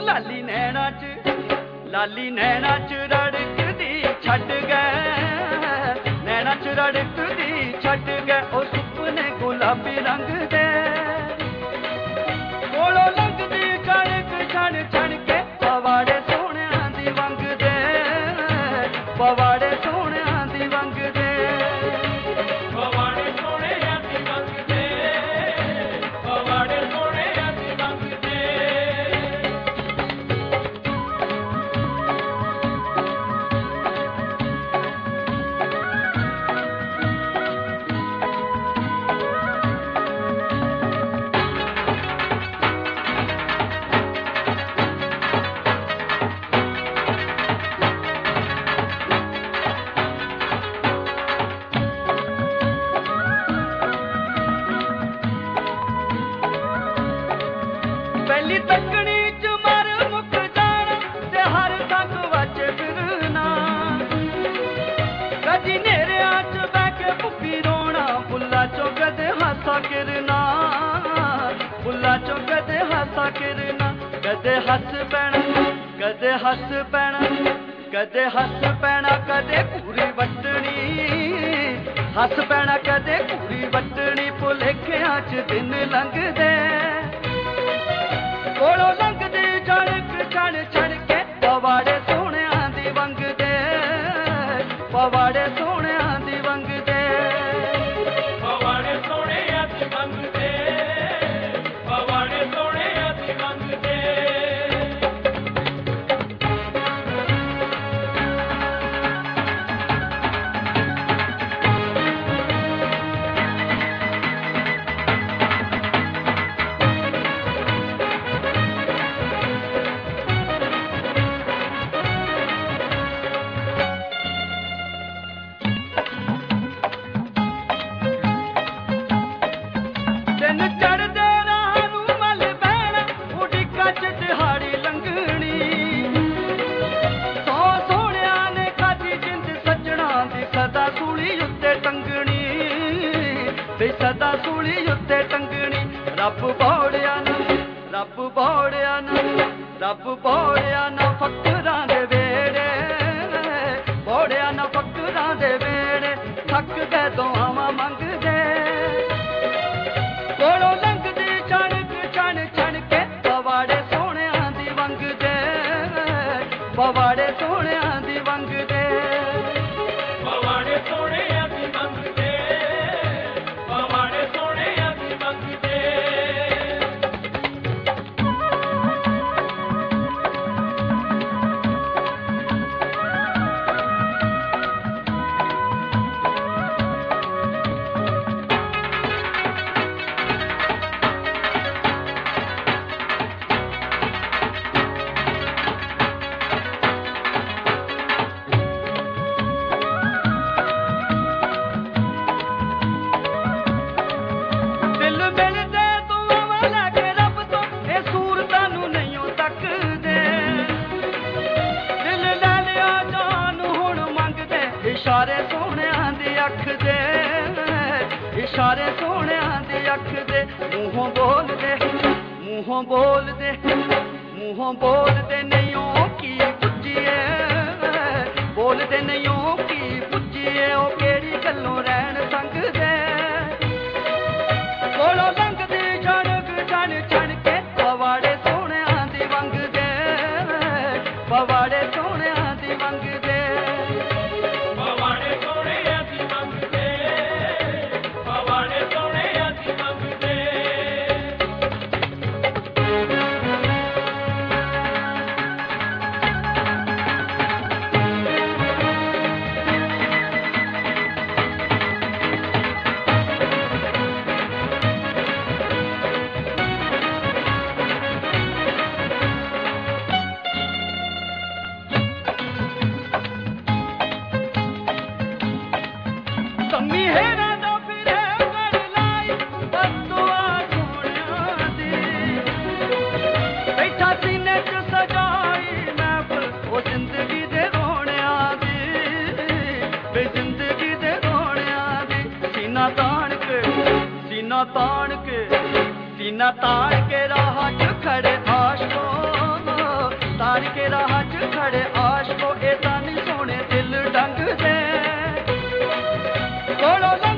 ਲਾਲੀ ਨੈਣਾ ਚ ਰੜਕਦੀ ਛੱਡ ਗਏ, ਨੈਣਾ ਚ ਰੜਕਦੀ ਛੱਡ ਗਏ ਉਹ ਸੁਪਨੇ ਗੁਲਾਬੀ ਰੰਗ ਦੇ। ਕੋਲੋਂ ਲੰਘਦੀ ਕਣਕ ਛਣ ਛਣ ਕੇ ਪਵਾੜੇ ਸੋਹਣਿਆਂ ਦੀ ਵੰਗ ਦੇ, ਪਵਾੜੇ ਸੋਹਣਿਆਂ ਦੀ ਵੰਗ ਦੇ। ਪਹਿਲੀ ਤੱਕਣੀ ਚ ਮਰ ਮੁੱਕ ਜਾਣਾ ਤੇ ਹਰ ਸੰਗ ਵਾਚੇ ਫਿਰਨਾ, ਕਦੀ ਨੇਰਿਆਂ ਚ ਬਹਿ ਕੇ ਭੁੱਖੀ ਰੋਣਾ, ਬੁੱਲਾ ਚੋਂ ਕਦੇ ਹਾਸਾ ਕਿਰਨਾ, ਬੁੱਲਾ ਚੋਂ ਕਦੇ ਹਾਸਾ ਕਿਰਨਾ। ਕਦੇ ਹੱਸ ਪੈਣਾ, ਕਦੇ ਹੱਸ ਪੈਣਾ, ਕਦੇ ਹੱਸ ਪੈਣਾ, ਕਦੇ ਘੂਰੀ ਵੱਟਣੀ, ਹੱਸ ਪੈਣਾ ਕਦੇ ਘੂਰੀ ਵੱਟਣੀ। ਭੁਲੇਖਿਆਂ ਚ ਦਿਨ ਲੰਘਦੇ, ਕੋਲੋਂ ਲੰਘਦੀ ਛਣਕ ਛਣ ਛਣ ਕੇ ਪਵਾੜੇ ਸੋਹਣਿਆਂ ਦੀ ਵੰਗ ਦੇ, ਪਵਾੜੇ ਸੋਹਣਿਆਂ ਦੀ ਵੰਗ ਦੇ, ਪਵਾੜੇ ਸੋਹਣਿਆਂ ਦੀ ਵੰਗ ਦੇ, ਪਵਾੜੇ ਸੋਹਣਿਆਂ ਦੀ ਵੰਗ ਦੇ। ਸਦਾ ਸੂਲੀ ਉੱਤੇ ਟੰਗਣੀ, ਵੇ ਸਦਾ ਸੂਲੀ ਉੱਤੇ ਟੰਗਣੀ। ਰੱਬ ਬੋੜਿਆ ਨਾ, ਰੱਬ ਬੋੜਿਆ ਨਾ, ਰੱਬ ਬੋੜਿਆ ਨਾ ਫਕਰਾਂ ਦੇ ਵੇੜੇ, ਬੋੜਿਆ ਨਾ ਫਕਰਾਂ ਦੇ ਵੇੜੇ। ਥੱਕ ਗਏ ਦੁਆਵਾਂ ਮੰਗਦੇ, ਕੋਲੋਂ ਲੰਘਦੀ ਛਣਕ ਛਣ ਛਣ ਕੇ ਪਵਾੜੇ ਸੋਹਣਿਆਂ ਦੀ ਵੰਗ ਦੇ, ਪਵਾੜੇ ਸੋਹਣਿਆਂ ਦੀ ਵੰਗ ਦੇ, ਪਵਾੜੇ ਸੋਹਣਿਆਂ ਦੀ ਵੰਗ ਦੇ, ਪਵਾੜੇ ਸੋਹਣਿਆਂ ਦੀ ਵੰਗ ਦੇ। ਇਸ਼ਾਰੇ ਸੋਹਣਿਆਂ ਦੀ ਅੱਖ ਦੇ, ਇਸ਼ਾਰੇ ਸੋਹਣਿਆਂ ਦੀ ਅੱਖ ਦੇ। ਮੂੰਹੋਂ ਬੋਲਦੇ, ਮੂੰਹੋਂ ਬੋਲਦੇ, ਮੂੰਹੋਂ ਬੋਲਦੇ ਨਹੀਂ ਉਹ ਕੀ ਪੁੱਜੀਏ, ਬੋਲਦੇ ਨਹੀਂ ਉਹ ਕੀ ਪੁੱਜੀਏ। ਉਹ ਕਿਹੜੀ ਗੱਲੋਂ ਰਹਿਣ ਸੰਗਦੇ, ਕੋਲੋਂ ਲੰਘਦੀ ਛਣਕ ਛਣ ਛਣ ਕੇ ਪਵਾੜੇ ਸੋਹਣਿਆਂ ਦੀ ਵੰਗ ਦੇ, ਪਵਾੜੇ ਸੋਹਣਿਆਂ ਦੀ ਵੰਗ ਦੇ। ਸੰਮੀ ਹੈਰਾ ਦਾ ਫਿਰੇ ਗੜ ਲਾਈ ਬਦਦੁਆ ਸੋਹਣਿਆਂ ਦੀ, ਬੈਠਾ ਸੀਨੇ ਚ ਸਜਾਈ ਮਹਿਫਲ ਉਹ ਜ਼ਿੰਦਗੀ ਦੇ ਰੋਣਿਆਂ ਦੀ, ਵੇ ਜ਼ਿੰਦਗੀ ਦੇ ਰੋਣਿਆਂ ਦੀ। ਸੀਨਾ ਤਾਣ ਕੇ, ਸੀਨਾ ਤਾਣ ਕੇ, ਸੀਨਾ ਤਾਣ ਕੇ ਰਾਹ ਚ ਖੜੇ ਆਸ਼ਕੋ, ਤਾਰ ਕੇ ਰਾਹ 'ਚ ਖੜੇ ਆਸ਼ਕੋ ਇਹ ਤਾਂ ਨਹੀਂ ਸੋਹਣੇ ਦਿਲ ਡੰਗ ਦੇ ਕੋਲੋਂ